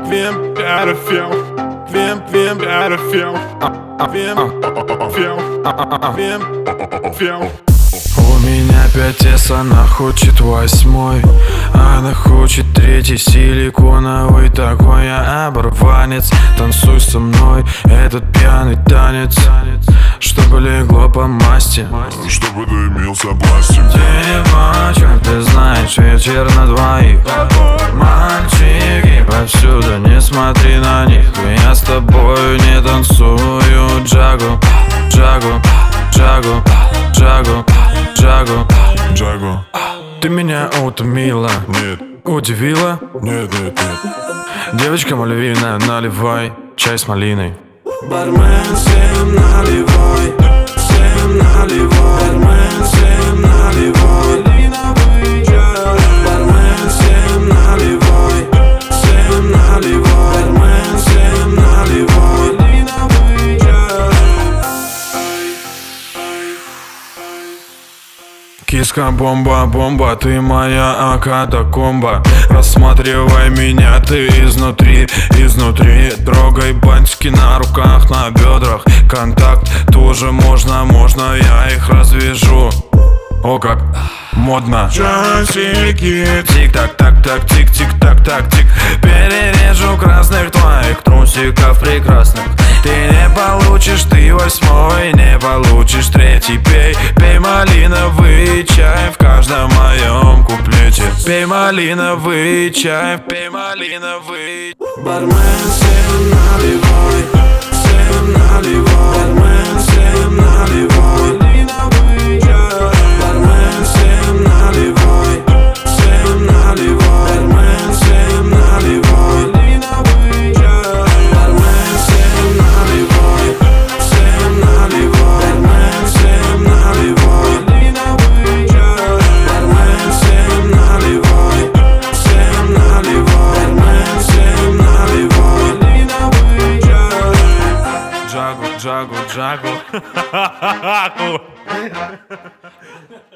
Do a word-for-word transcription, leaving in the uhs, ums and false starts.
Vem är fel? Vem, vem är fel? Vem, fel? Vem, fel? У меня пять эс, она хочет восьмой. Она хочет третий, силиконовый. Такой я оборванец. Танцуй со мной этот пьяный танец, чтобы легло по масти, чтобы дымился пластик. Девочка, ты знаешь, вечер на двоих. Мальчики повсюду, не смотри на них. Я с тобою не танцую джагу, джагу, джагу, джагу, джагу, Джагу. Ты меня утомила, Нет, удивила. нет, нет, нет. Девочка мальвина, наливай чай с малиной. Бармен, всем наливай, всем наливай. Бармен, всем наливай, малиновый чай. Бармен, всем наливай, всем наливай. Бармен, всем наливай, малиновый чай. Киска бомба, бомба, ты моя катакомба. Рассматривай меня ты изнутри, изнутри. Трогай бантики на руках, на бедрах. Контакт тоже можно, можно, я их развяжу. О, как модно. Часики. Тик-так-так-так, тик-тик-так-так-тик. Перережу красных твоих трусиков прекрасных. Ты не получишь, ты восьмой, не получишь третий. Пей, пей малиновый чай в каждом моем куплете. Пей малиновый чай, пей малиновый. Бармен, всем наливай, всем наливай. Бармен, всем наливай, малиновый чай. Бармен, всем наливай, всем наливай. Бармен, всем наливай, малиновый чай. Бармен, всем наливай, всем наливай. Бармен, всем наливай, малиновый чай. Бармен, всем наливай, всем наливай. Бармен, всем наливай, малиновый чай. Джагу, джагу, джагу.